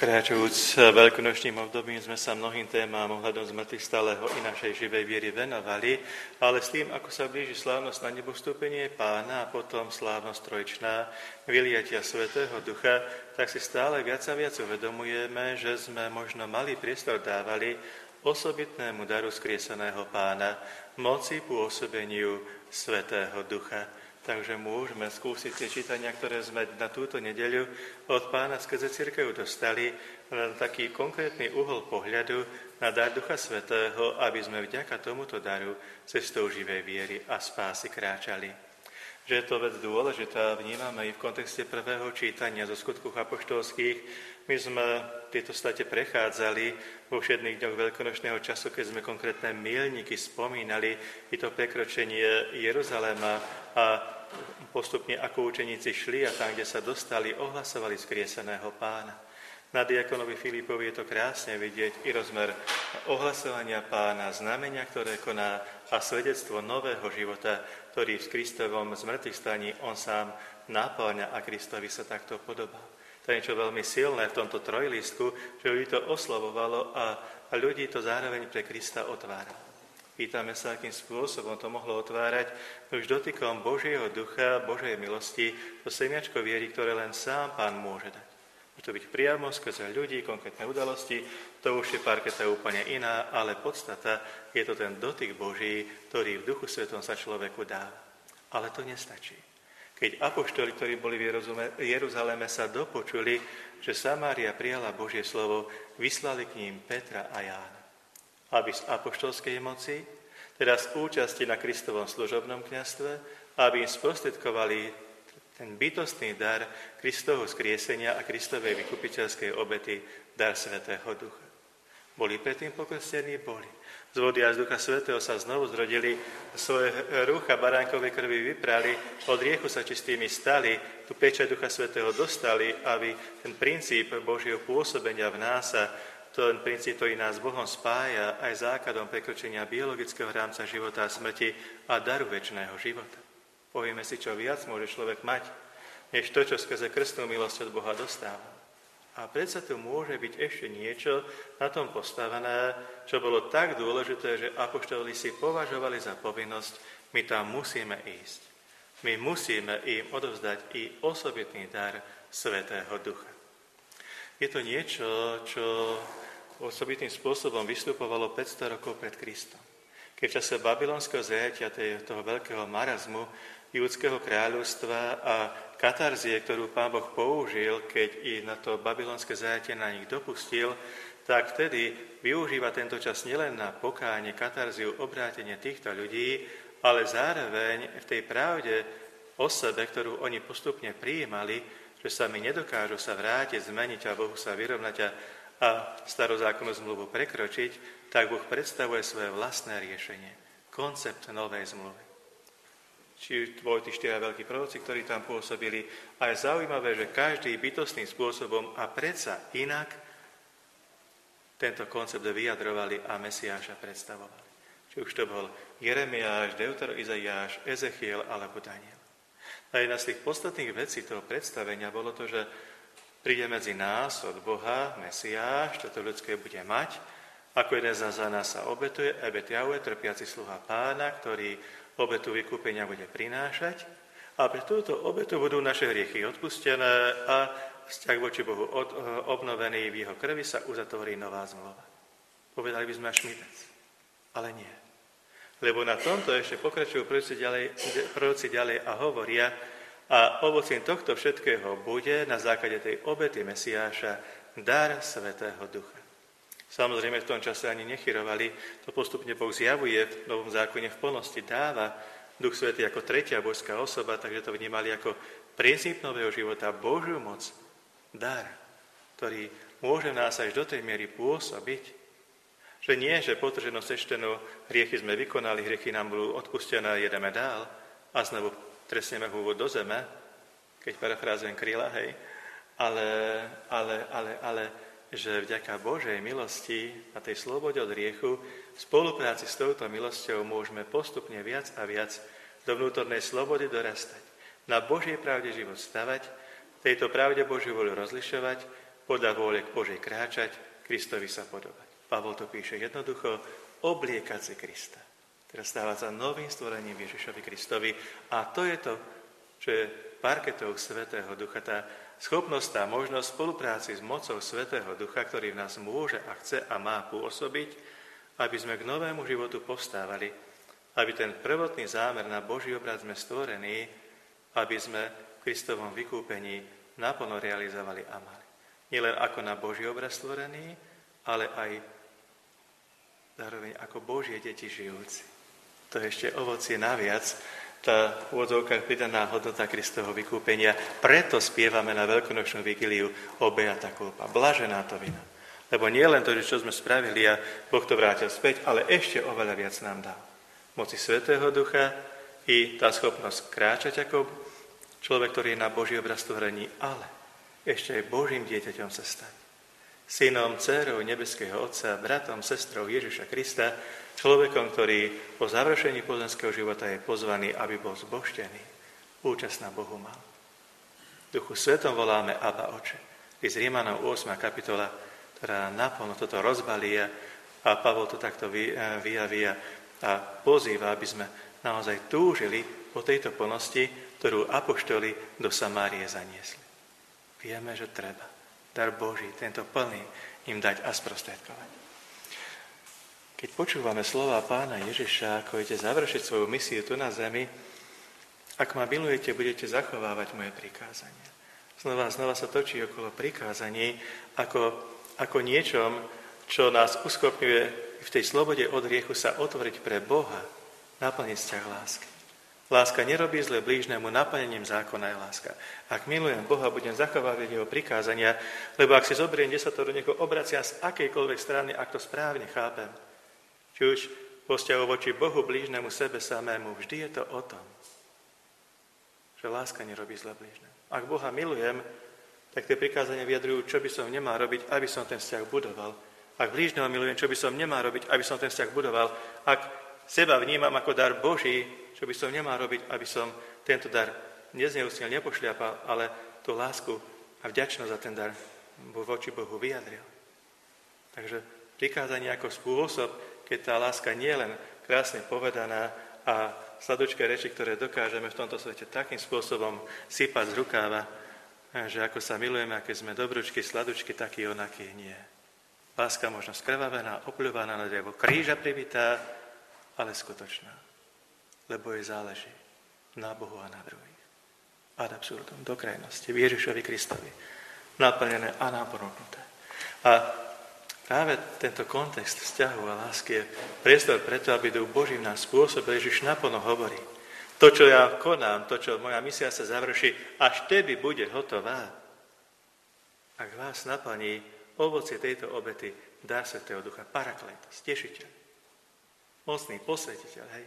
Kráčajúc veľkonočným obdobím sme sa mnohým témam ohľadom zmrtvých stáleho i našej živej viery venovali, ale s tým, ako sa blíži slávnosť na nebostúpenie Pána a potom slávnosť trojčná vyliatia Svätého Ducha, tak si stále viac a viac uvedomujeme, že sme možno malý priestor dávali osobitnému daru skrieseného Pána, moci pôsobeniu Svätého Ducha. Takže môžeme skúsiť tie čítania, ktoré sme na túto nedeľu od Pána skrze cirkev dostali, na taký konkrétny uhol pohľadu na dar Ducha Svätého, aby sme vďaka tomuto daru cestou živej viery a spásy kráčali. Že je to vec dôležitá, vnímame i v kontexte prvého čítania zo Skutkoch apoštolských. My sme tieto state prechádzali vo všetných dňoch veľkonočného času, keď sme konkrétne milníky spomínali, i to prekročenie Jeruzaléma a postupne ako učeníci šli a tam, kde sa dostali, ohlasovali skrieseného Pána. Na diakonovi Filipovi je to krásne vidieť i rozmer ohlasovania Pána, znamenia, ktoré koná a svedectvo nového života, ktorý v Kristovom zmrtvých staní on sám napĺňa a Kristovi sa takto podobá. To je niečo veľmi silné v tomto trojlistku, že ľudí to oslavovalo a ľudí to zároveň pre Krista otváralo. Pýtame sa, akým spôsobom to mohlo otvárať už dotykom Božieho ducha, Božej milosti, to semiačko viery, ktoré len sám Pán môže dať. Môže to byť priamo skrze ľudí, konkrétne udalosti, to už je parketa úplne iná, ale podstata je to ten dotyk Boží, ktorý v Duchu Svetom sa človeku dáva. Ale to nestačí. Keď apoštoli, ktorí boli v Jeruzaleme, sa dopočuli, že Samária prijala Božie slovo, vyslali k ním Petra a Jána. Aby z apoštolskej moci, teda z účasti na Kristovom služobnom kňazstve, aby im sprostredkovali ten bytostný dar Kristovho skriesenia a Kristovej vykupiteľskej obety, dar Svätého Ducha. Boli predtým pokrstení? Boli. Z vody a z Ducha Svätého sa znovu zrodili, svoje rúcha baránkovej krvi vyprali, od riechu sa čistými stali, tu pečať Ducha Svätého dostali, aby ten princíp Božieho pôsobenia v nás a ten princíp, ktorý nás s Bohom spája aj základom prekročenia biologického rámca života a smrti a daru večného života. Povieme si, čo viac môže človek mať, než to, čo skrze krstnú milosť od Boha dostáva. A predsa tu môže byť ešte niečo na tom postavené, čo bolo tak dôležité, že apoštoli si považovali za povinnosť, my tam musíme ísť. My musíme im odovzdať i osobitný dar Svätého Ducha. Je to niečo, čo osobitným spôsobom vystupovalo 500 rokov pred Kristom. Keď v čase babylonského zajatia, toho veľkého marazmu, judského kráľovstva a katarzie, ktorú Pán Boh použil, keď i na to babylonské zajatie na nich dopustil, tak vtedy využíva tento čas nielen na pokánie, katarziu, obrátenie týchto ľudí, ale zároveň v tej pravde o sebe, ktorú oni postupne prijímali, že sami nedokážu sa vrátiť, zmeniť a Bohu sa vyrovnať a starozákonnú zmluvu prekročiť, tak Boh predstavuje svoje vlastné riešenie, koncept novej zmluvy. Či boli tí 4 veľkí proroci, ktorí tam pôsobili. A je zaujímavé, že každý bytostným spôsobom a predsa inak tento koncept vyjadrovali a Mesiáša predstavovali. Či už to bol Jeremiáš, Deutero Izaiáš, Ezechiel alebo Daniel. A jedna z tých podstatných vecí toho predstavenia bolo to, že príde medzi nás od Boha Mesiáš, toto ľudské bude mať, ako jeden z nás za nás sa obetuje, Ebetiaue, trpiaci sluha Pána, ktorý obetu vykúpenia bude prinášať a pre túto obetu budú naše hriechy odpustené a vzťah voči Bohu obnovený, v jeho krvi sa uzatvorí nová zmluva. Povedali by sme až šmitec, ale nie. Lebo na tomto ešte pokračujú proroci ďalej a hovoria, a ovocím tohto všetkého bude na základe tej obety Mesiáša dar Svätého Ducha. Samozrejme, v tom čase ani nechyrovali, to postupne Boh zjavuje v Novom zákone v plnosti, dáva Duch Svätý ako tretia božská osoba, takže to vnímali ako princíp nového života, Božiu moc, dar, ktorý môže nás až do tej miery pôsobiť, že nie, že potrženo sečteno hriechy sme vykonali, hriechy nám budú odpustené, jedeme dál a znovu trestneme hôvod do zeme, keď parafrázujem Kryla, hej, ale že vďaka Božej milosti a tej slobode od hriechu v spolupráci s touto milosťou môžeme postupne viac a viac do vnútornej slobody dorastať. Na Božej pravde život stavať, tejto pravde Božiu voľu rozlišovať, podľa vôle Božej kráčať, Kristovi sa podobať. Pavol to píše jednoducho, obliekať si Krista. Teraz stáva sa novým stvorením Ježišovi Kristovi a to je to, čo je parketou Svätého Ducha, tá schopnosť, tá možnosť spolupráci s mocou Svätého Ducha, ktorý v nás môže a chce a má pôsobiť, aby sme k novému životu povstávali, aby ten prvotný zámer na Boží obraz sme stvorení, aby sme v Kristovom vykúpení naplno realizovali a mali. Nielen ako na Boží obraz stvorený, ale aj zároveň ako Božie deti žijúci. To je ešte ovocie naviac, tá v úvodzovkách pridaná hodnota Kristovho vykúpenia. Preto spievame na veľkonočnú vigíliu o Beata culpa. Blažená to vina. Lebo nie len to, čo sme spravili a Boh to vrátil späť, ale ešte oveľa viac nám dal. Moci Svätého Ducha i tá schopnosť kráčať ako človek, ktorý je na Boží obraz stvorení, ale ešte aj Božím dieťaťom sa stať. Synom, dcérou nebeského Otca, bratom, sestrou Ježiša Krista, človekom, ktorý po završení pozemského života je pozvaný, aby bol zbožtený, účasť na Bohu mal. V Duchu Svetom voláme Abba Oče. Z Rímanom 8. kapitola, ktorá naplno toto rozbalí a Pavol to takto vyjaví a pozýva, aby sme naozaj túžili po tejto plnosti, ktorú apoštoli do Samárie zaniesli. Vieme, že treba dar Boží, tento plný, im dať a sprostredkovať. Keď počúvame slova Pána Ježiša, ako idete završiť svoju misiu tu na zemi, ak ma milujete, budete zachovávať moje prikázania. Znova sa točí okolo prikázaní ako niečom, čo nás uschopňuje v tej slobode od hriechu sa otvoriť pre Boha, naplniť vzťah lásky. Láska nerobí zle blížnemu, naplnením zákona je láska. Ak milujem Boha, budem zachovávať jeho prikázania, lebo ak si zoberiem desatoro, niekoho obracia z akejkoľvek strany, ak to správne chápem, či už vo vzťahu voči Bohu, blížnemu, sebe samému, vždy je to o tom, že láska nerobí zle blížnemu. Ak Boha milujem, tak tie prikázania vyjadrujú, čo by som nemal robiť, aby som ten vzťah budoval. Ak blížneho milujem, čo by som nemal robiť, aby som ten vzťah budoval. Ak seba vnímam ako dar Boží, čo by som nemal robiť, aby som tento dar nezneúcnil, nepošliapal, ale tú lásku a vďačnosť za ten dar voči Bohu vyjadril. Takže prikázanie ako spôsob, keď tá láska nie je len krásne povedaná a sladučké reči, ktoré dokážeme v tomto svete takým spôsobom sypať z rukáva, že ako sa milujeme, aké sme dobručky, sladučky, taký onaký nie. Láska možno skrvavená, opľúvaná na drevo, kríža pribitá, ale skutočná. Lebo jej záleží na Bohu a na druhých. Ad absurdum, do krajnosti, v Ježišovi Kristovi. Naplnené a nám ponúknuté. A práve tento kontext vzťahu a lásky je priestor preto, aby Duch Boží v nás spôsobil, Ježiš naplno hovorí. To, čo ja konám, to, čo moja misia sa završí, až vtedy bude hotová. Ak vás naplní ovocie tejto obety, dar Svätého Ducha, parakletos, tešiteľ, mocný posvetiteľ, hej,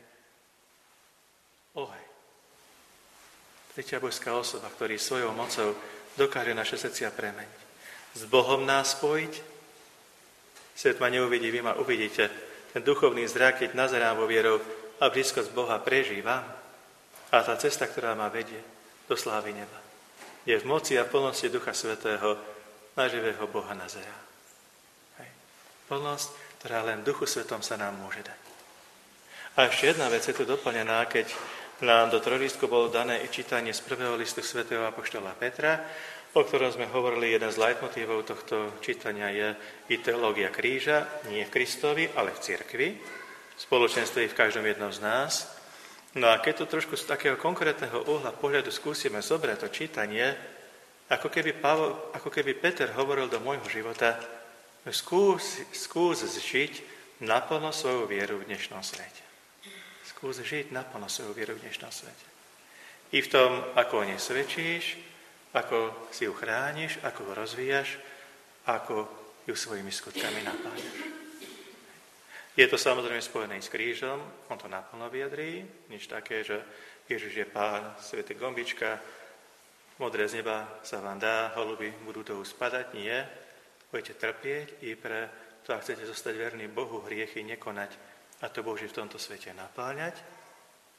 oheň. Tretia božská osoba, ktorý svojou mocou dokáže naše srdcia premeniť. S Bohom nás spojiť. Svet ma neuvidí, vy ma uvidíte. Ten duchovný zrak, keď nazerám vo vierou a blízkosť Boha prežívam. A tá cesta, ktorá ma vedie do slávy neba, je v moci a plnosti Ducha Svätého na živého Boha nazerá. Hej. Plnosť, ktorá len v Duchu Svetom sa nám môže dať. A ešte jedna vec je tu doplnená, keď nám do trojlístku bolo dané i čítanie z prvého listu svätého apoštola Petra, o ktorom sme hovorili, jeden z leitmotívov tohto čítania je i teológia kríža, nie v Kristovi, ale v cirkvi, v spoločenstve v každom jednom z nás. No a keď to trošku z takého konkrétneho uhla pohľadu skúsime zobrať to čítanie, ako keby Peter hovoril do môjho života, skús žiť naplno svoju vieru v dnešnom svete. Skús žiť naplno svoju vieru v dnešnom svete. I v tom, ako o nej svedčíš, ako si ju chrániš, ako ho rozvíjaš, ako ju svojimi skutkami napájaš. Je to samozrejme spojené s krížom, on to naplno vyjadrí, nič také, že Ježiš je Pán, svätý gombička, modré z neba sa vám dá, holuby budú toho spadať, nie. Budete trpieť i pre to, ak chcete zostať verní Bohu, hriechy nekonať a to Boží v tomto svete napáľať,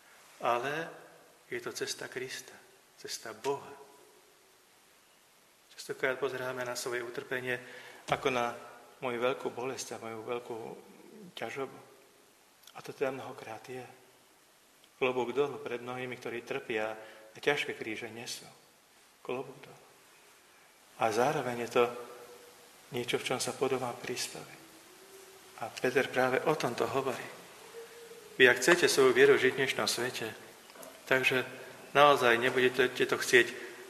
ale je to cesta Krista, cesta Boha. Častokrát pozeráme na svoje utrpenie ako na moju veľkú bolesť a moju veľkú ťažobu. A to teda mnohokrát je. Klobúk dolu pred mnohými, ktorí trpia a ťažké kríže nesú. Klobúk dolu. A zároveň je to niečo, v čom sa podobá Kristovi. A Peter práve o tomto hovorí. Vy, ak chcete svoju vieru žiť v dnešnom svete, takže naozaj nebudete to chcieť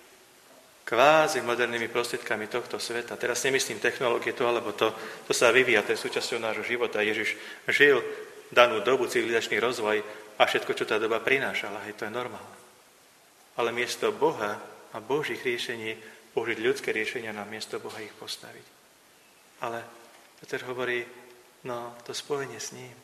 kvázi modernými prostriedkami tohto sveta. Teraz nemyslím technológie to alebo to sa vyvíja, to je súčasťou nášho života. Ježiš žil danú dobu, civilizačný rozvoj a všetko, čo tá doba prinášala, hej, to je normálne. Ale miesto Boha a Božích riešení, použiť ľudské riešenia na miesto Boha ich postaviť. Ale Peter hovorí, no to spojenie s ním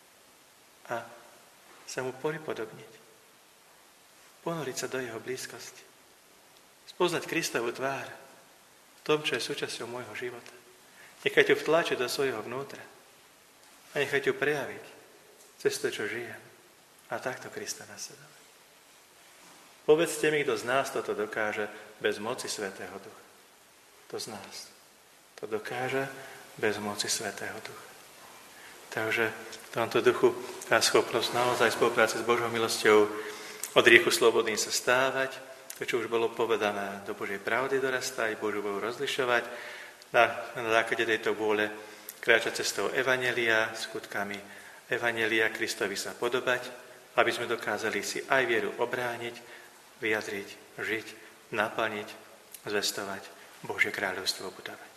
a sa mu pripodobniť. Ponoriť sa do jeho blízkosti. Spoznať Kristovu tvár v tom, čo je súčasťou môjho života. Nechať ju vtlačiť do svojho vnútra a nechať ju prejaviť cez to, čo žijem. A takto Krista nasledovať. Povedzte mi, kto z nás toto dokáže bez moci Svätého Ducha. Kto z nás to dokáže bez moci Svätého Ducha. Takže v tomto duchu tá schopnosť naozaj spolupráce s Božou milosťou od hriechu slobodným sa stávať, to, čo už bolo povedané, do Božej pravdy dorastať, Božiu vôľu rozlišovať, na základe tejto vôle kráčať cestou evanjelia, skutkami evanjelia Kristovi sa podobať, aby sme dokázali si aj vieru obrániť, vyjadriť, žiť, naplniť, zvestovať, Božie kráľovstvo budovať.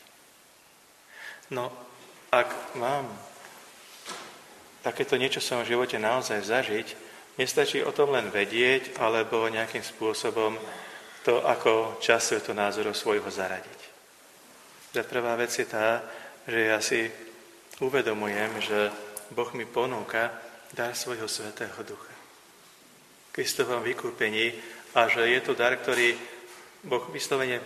No, ak mám takéto niečo v svojom živote naozaj zažiť, nestačí o tom len vedieť, alebo nejakým spôsobom to ako čas svetonázorov svojho zaradiť. Tá prvá vec je tá, že ja si uvedomujem, že Boh mi ponúka dar svojho Svätého Ducha. Kristovom vykúpení a že je to dar, ktorý Boh vyslovene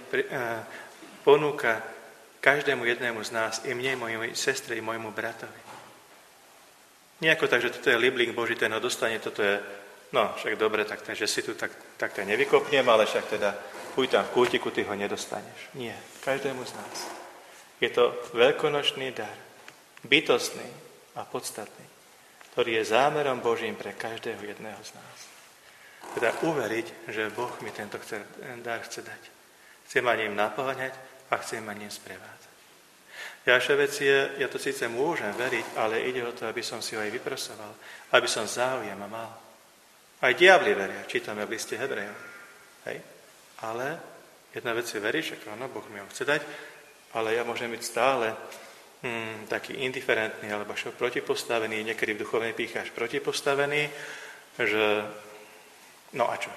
ponúka každému jednému z nás, i mne, mojej sestre, i môjmu bratovi. Nejako tak, že toto je libling Boží, ten ho dostane, toto je, no však dobre, tak ten, že si tu, tak to nevykopnem, ale však teda púď tam v kútiku, ty ho nedostaneš. Nie, každému z nás. Je to veľkonočný dar, bytostný a podstatný, ktorý je zámerom Božím pre každého jedného z nás. Teda uveriť, že Boh mi tento dar chce dať. Chce ma ním napoľaňať a chce ma ním sprevádzať. Ďalšia vec je, ja to síce môžem veriť, ale ide o to, aby som si ho aj vyprosoval, aby som záujem mal. Aj diabli veria, čítame v liste Hebrejom. Hej? Ale jedna vec je veriť, že áno, Boh mi ho chce dať, ale ja môžem byť stále taký indiferentný alebo až protipostavený, niekedy v duchovnej pýche až protipostavený, že no a čo?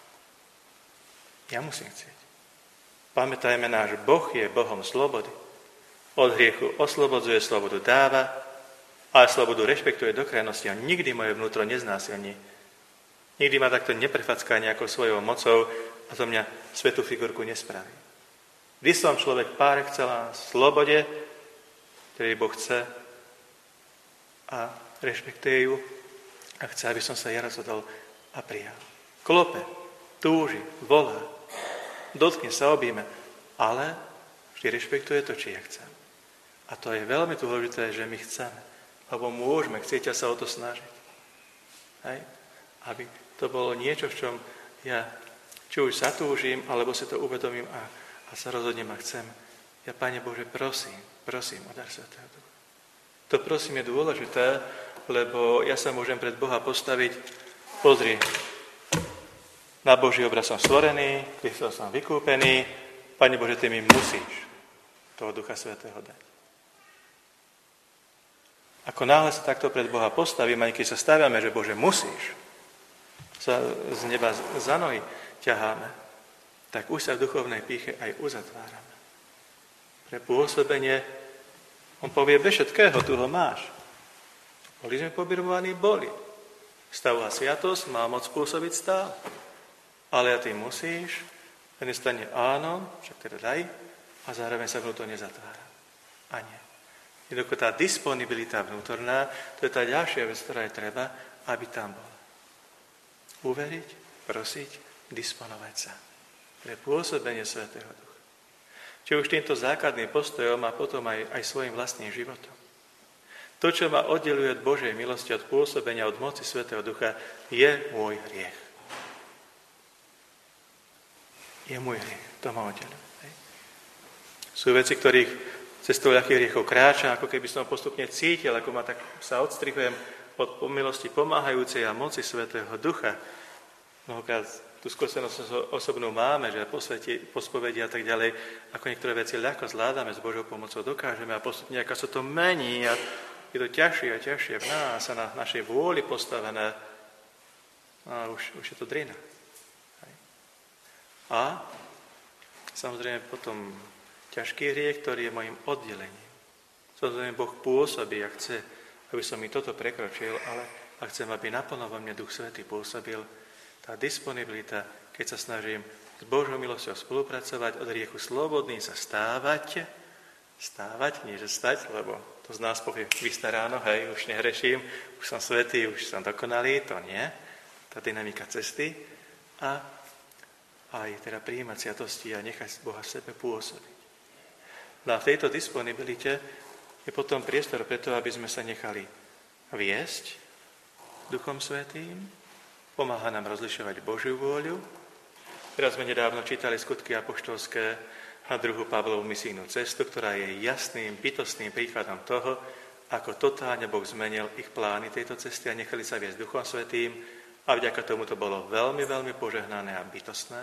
Ja musím chcieť. Pamätajme, náš Boh je Bohom slobody. Od hriechu oslobodzuje, slobodu dáva, ale slobodu rešpektuje do krajnosti a nikdy moje vnútro neznásilní. Nikdy ma takto neprefacká nejakou svojou mocou a zo mňa svätú figurku nespraví. Vždy som človek par excellence, slobode, ktorý Boh chce a rešpektuje ju a chce, aby som sa ja rozhodol a prijal. Klope, túži, volá, dotkne sa, objíme, ale vždy rešpektuje to, či ja chcem. A to je veľmi dôležité, že my chceme, alebo môžeme chcieť a sa o to snažiť. Hej? Aby to bolo niečo, v čom ja či už zatúžim, alebo si to uvedomím a sa rozhodnem a chcem. Ja, Pane Bože, prosím o dar Svätého Ducha. To prosím je dôležité, lebo ja sa môžem pred Boha postaviť, pozri, na Boží obraz som stvorený, Kristus som vykúpený, Pane Bože, ty mi musíš toho Ducha Svätého dať. Ako náhle sa takto pred Boha postavím, aj keď sa staviame, že Bože, musíš, sa z neba za nohy ťaháme, tak už sa v duchovnej pýche aj uzatvárame. Pre pôsobenie, on povie, bez všetkého, tu ho máš. Boli sme pobirmovaní, boli. Stavová sviatosť má moc pôsobiť stále. Ale ty musíš, ten stane áno, však teda daj, a zároveň sa vnútorne zatvára. A nie. Jednoducho tá disponibilita vnútorná, to je tá ďalšia vec, ktorá je treba, aby tam bola. Uveriť, prosiť, disponovať sa pre pôsobenie Svätého Ducha. Či už týmto základným postojom a potom aj svojim vlastným životom. To, čo ma oddeluje od Božej milosti, od pôsobenia, od moci Svätého Ducha, je môj hriech. Je môj hriech. To ma oddeluje. Sú veci, ktorých cestou ľahkých hriechov kráčam, ako keby som postupne cítil, ako ma tak sa odstrihujem od milosti pomáhajúcej a moci Svätého Ducha. Mnohokrát tú skúsenosť osobnú máme, že po spovedi a tak ďalej, ako niektoré veci ľahko zvládame, s Božou pomocou dokážeme a postupne, ako sa to mení a je to ťažšie a ťažšie v nás a na našej vôli postavené a už je to drina. A samozrejme potom ťažký hriech, ktorý je mojim oddelením. Samozrejme Boh pôsobí a chce, aby som mi toto prekročil, ale a chcem, aby naplno vo mne Duch Svätý pôsobil, tá disponibilita, keď sa snažím s Božou milosťou spolupracovať, od hriechu slobodný sa stávať, nie že stať, lebo to z nás povie vystaráno, hej, už nehreším, už som svätý, už som dokonalý, to nie. Tá dynamika cesty a aj teda prijímať sviatosti a nechať Boha v sebe pôsobiť. No a v tejto disponibilite je potom priestor preto, aby sme sa nechali viesť Duchom Svätým, pomáha nám rozlišovať Božiu vôľu. Teraz sme nedávno čítali Skutky apoštolské a druhú Pavlovú misijnú cestu, ktorá je jasným, bytostným príkladom toho, ako totálne Boh zmenil ich plány tejto cesty a nechali sa viesť Duchom Svätým a vďaka tomu to bolo veľmi, veľmi požehnané a bytostné,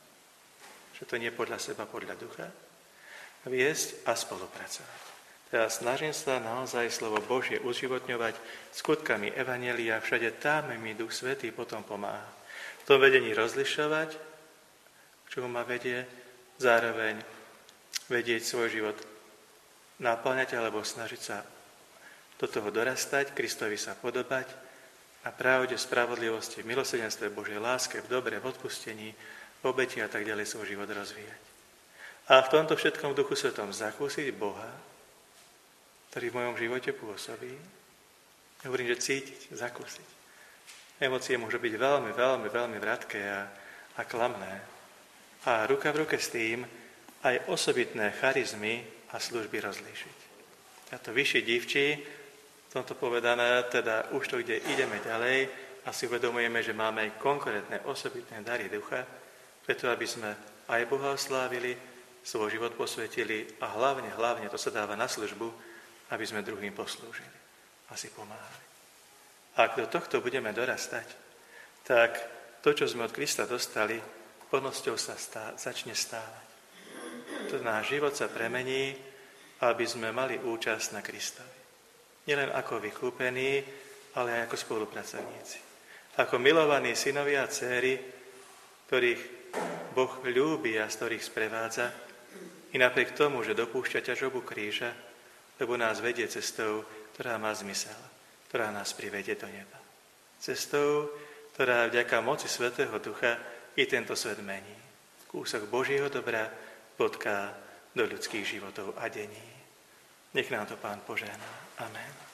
že to nie je podľa seba, podľa ducha, viesť a spolupracovať. Teda snažím sa naozaj slovo Božie uživotňovať skutkami evanjelia, všade tam mi Duch Svätý potom pomáha. V tom vedení rozlišovať, k čomu ma vedie, zároveň vedieť svoj život naplňať alebo snažiť sa do toho dorastať, Kristovi sa podobať a pravde, spravodlivosti, v milosrdenstve Božej láske, v dobre, v odpustení, v obeti a tak ďalej svoj život rozvíjať. A v tomto všetkom Duchu Svätom zakúsiť Boha, ktorý v mojom živote pôsobí. Hovorím, že cítiť, zakúsiť. Emócie môžu byť veľmi, veľmi, veľmi vratké a klamné. A ruka v ruke s tým aj osobitné charizmy a služby rozlíšiť. A to vyšší divčí, v tomto povedané, teda už to, kde ideme ďalej a si uvedomujeme, že máme aj konkrétne osobitné dary ducha, preto aby sme aj Boha oslávili, svoj život posvetili a hlavne to sa dáva na službu, aby sme druhým poslúžili a si pomáhali. A ak do tohto budeme dorastať, tak to, čo sme od Krista dostali, plnosťou sa začne stávať. To náš život sa premení, aby sme mali účasť na Kristovi. Nielen ako vykúpení, ale aj ako spolupracovníci. Ako milovaní synovia a dcéry, ktorých Boh ľúbi a z ktorých sprevádza, i napriek tomu, že dopúšťa ťažobu kríža, lebo nás vedie cestou, ktorá má zmysel, ktorá nás privedie do neba. Cestou, ktorá vďaka moci Svätého Ducha i tento svet mení. Kúsok Božieho dobra potká do ľudských životov a dení. Nech nám to Pán požehná. Amen.